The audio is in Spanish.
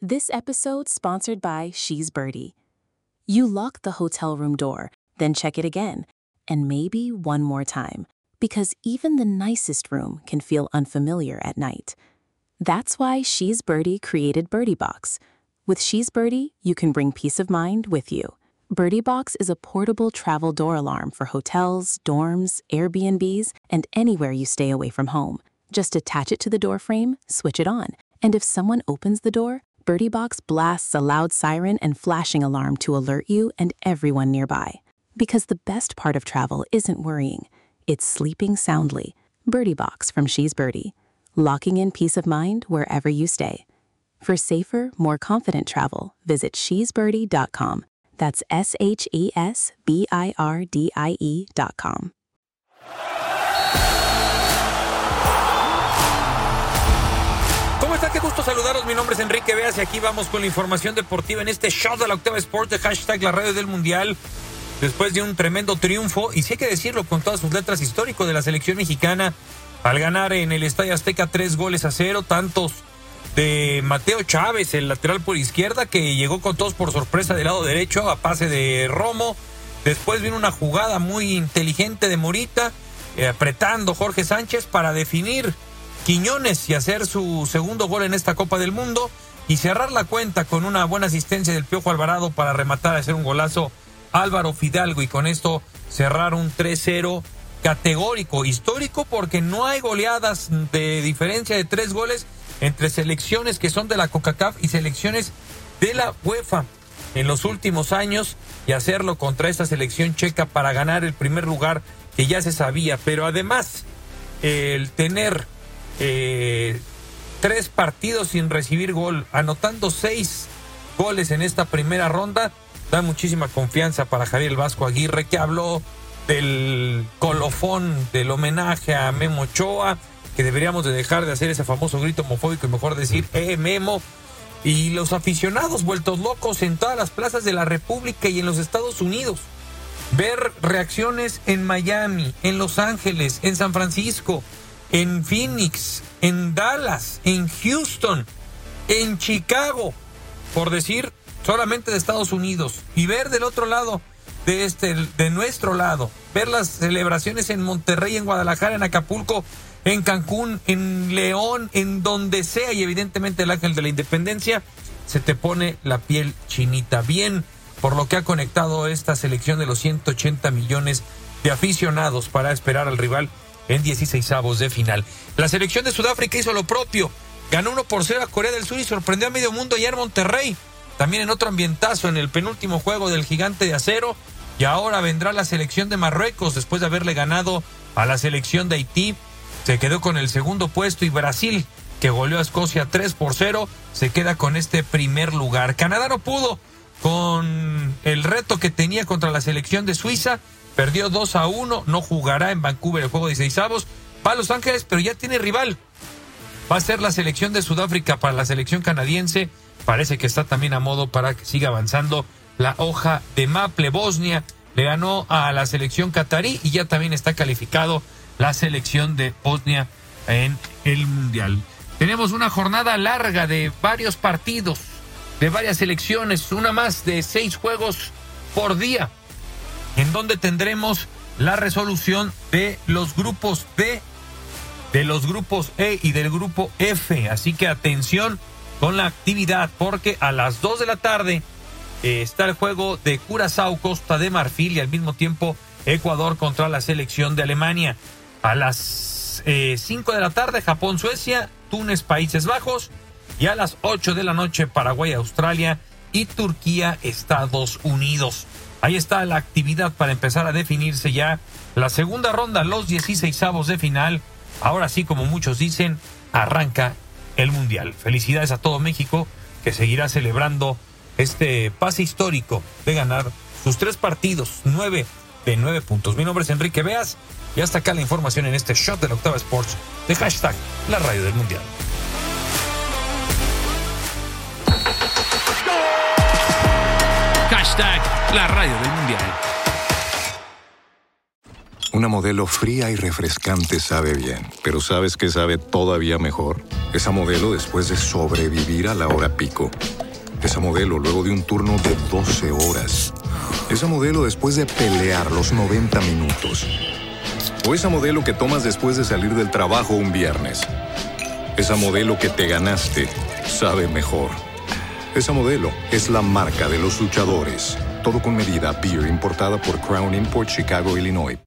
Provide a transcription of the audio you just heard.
This episode sponsored by She's Birdie. You lock the hotel room door, then check it again, and maybe one more time, because even the nicest room can feel unfamiliar at night. That's why She's Birdie created Birdie Box. With She's Birdie, you can bring peace of mind with you. Birdie Box is a portable travel door alarm for hotels, dorms, Airbnbs, and anywhere you stay away from home. Just attach it to the door frame, switch it on, and if someone opens the door, Birdie Box blasts a loud siren and flashing alarm to alert you and everyone nearby. Because the best part of travel isn't worrying, it's sleeping soundly. Birdie Box from She's Birdie. Locking in peace of mind wherever you stay. For safer, more confident travel, visit shesbirdie.com. That's SHESBIRDIE.com. ¿Cómo está? Qué gusto saludaros. Mi nombre es Enrique Beas y aquí vamos con la información deportiva en este show de la Octava Sports de hashtag la radio del Mundial. Después de un tremendo triunfo, y sí hay que decirlo con todas sus letras, histórico de la selección mexicana, al ganar en el Estadio Azteca 3-0, tantos de Mateo Chávez, el lateral por izquierda, que llegó con todos por sorpresa del lado derecho a pase de Romo. Después vino una jugada muy inteligente de Morita, apretando Jorge Sánchez para definir Quiñones y hacer su segundo gol en esta Copa del Mundo y cerrar la cuenta con una buena asistencia del Piojo Alvarado para rematar, hacer un golazo Álvaro Fidalgo y con esto cerrar un 3-0 categórico, histórico, porque no hay goleadas de diferencia de 3 goles entre selecciones que son de la CONCACAF y selecciones de la UEFA en los últimos años, y hacerlo contra esta selección checa para ganar el primer lugar que ya se sabía, pero además el tener 3 partidos sin recibir gol, anotando 6 goles en esta primera ronda, da muchísima confianza para Javier el Vasco Aguirre, que habló del colofón, del homenaje a Memo Ochoa, que deberíamos de dejar de hacer ese famoso grito homofóbico y mejor decir Memo. Y los aficionados vueltos locos en todas las plazas de la República y en los Estados Unidos. Ver reacciones en Miami, en Los Ángeles, en San Francisco, en Phoenix, en Dallas, en Houston, en Chicago, por decir solamente de Estados Unidos, y ver del otro lado, de nuestro lado, ver las celebraciones en Monterrey, en Guadalajara, en Acapulco, en Cancún, en León, en donde sea, y evidentemente el Ángel de la Independencia, se te pone la piel chinita. Bien por lo que ha conectado esta selección de los 180 millones de aficionados para esperar al rival en 16avos de final. La selección de Sudáfrica hizo lo propio, ganó 1-0 a Corea del Sur y sorprendió a medio mundo allá en Monterrey. También en otro ambientazo en el penúltimo juego del Gigante de Acero. Y ahora vendrá la selección de Marruecos después de haberle ganado a la selección de Haití. Se quedó con el segundo puesto, y Brasil, que goleó a Escocia 3-0, se queda con este primer lugar. Canadá no pudo con el reto que tenía contra la selección de Suiza. Perdió 2-1, no jugará en Vancouver el juego de 16avos. Va a Los Ángeles, pero ya tiene rival. Va a ser la selección de Sudáfrica para la selección canadiense. Parece que está también a modo para que siga avanzando la hoja de Maple. Bosnia le ganó a la selección catarí y ya también está calificado la selección de Bosnia en el Mundial. Tenemos una jornada larga de varios partidos, de varias selecciones, una más de 6 juegos por día, en donde tendremos la resolución de los grupos B, de los grupos E y del grupo F. Así que atención con la actividad, porque a las 2 de la tarde está el juego de Curazao, Costa de Marfil, y al mismo tiempo Ecuador contra la selección de Alemania. A las 5 de la tarde, Japón, Suecia, Túnez, Países Bajos, y a las 8 de la noche, Paraguay, Australia, y Turquía, Estados Unidos. Ahí está la actividad para empezar a definirse ya la segunda ronda, los 16avos de final. Ahora sí, como muchos dicen, arranca el Mundial. Felicidades a todo México, que seguirá celebrando este pase histórico de ganar sus 3 partidos, 9 de 9 puntos. Mi nombre es Enrique Beas y hasta acá la información en este shot de la Octava Sports de hashtag la radio del Mundial. Hashtag la radio del Mundial. Una Modelo fría y refrescante sabe bien, pero ¿sabes qué sabe todavía mejor? Esa Modelo después de sobrevivir a la hora pico. Esa Modelo luego de un turno de 12 horas. Esa Modelo después de pelear los 90 minutos. O esa Modelo que tomas después de salir del trabajo un viernes. Esa Modelo que te ganaste sabe mejor. Esa Modelo es la marca de los luchadores. Todo con medida. Beer importada por Crown Imports, Chicago, Illinois.